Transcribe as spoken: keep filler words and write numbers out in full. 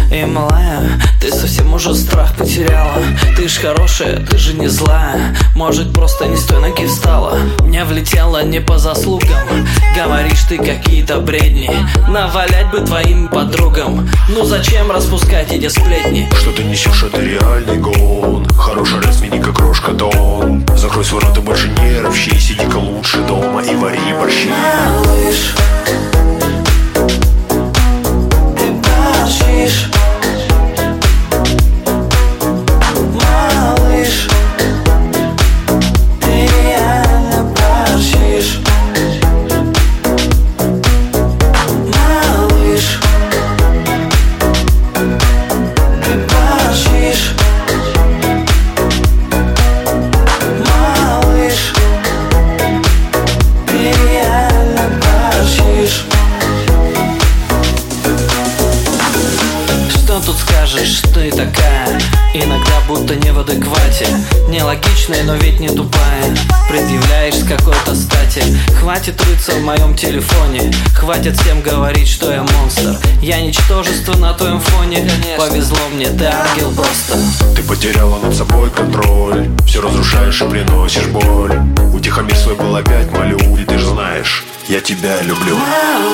И малая, ты совсем уже страх потеряла. Ты ж хорошая, ты же не злая. Может, просто не с той ноги встала. Мне влетело не по заслугам. Говоришь ты какие-то бредни. Навалять бы твоим подругам. Ну зачем распускать эти сплетни? Что ты несешь, это реальный гон. Хорошая разминика, крошка Дон. Закрой свой рот и больше не ропщи. Сиди-ка лучше дома и вари борщи. Малыш, ты борщишь. Малыш, ты реально борщишь. Малыш, ты борщишь. Малыш, ты реально борщишь. Что тут скажешь, ты такая? Иногда будто не в адеквате. Нелогичная, но ведь не тупая. Предъявляешь с какой-то стати. Хватит рыться в моем телефоне. Хватит всем говорить, что я монстр. Я ничтожество на твоем фоне. Конечно. Повезло мне, ты ангел просто. Ты потеряла над собой контроль. Все разрушаешь и приносишь боль. Утихомирь свой был опять молю. И ты ж знаешь, я тебя люблю.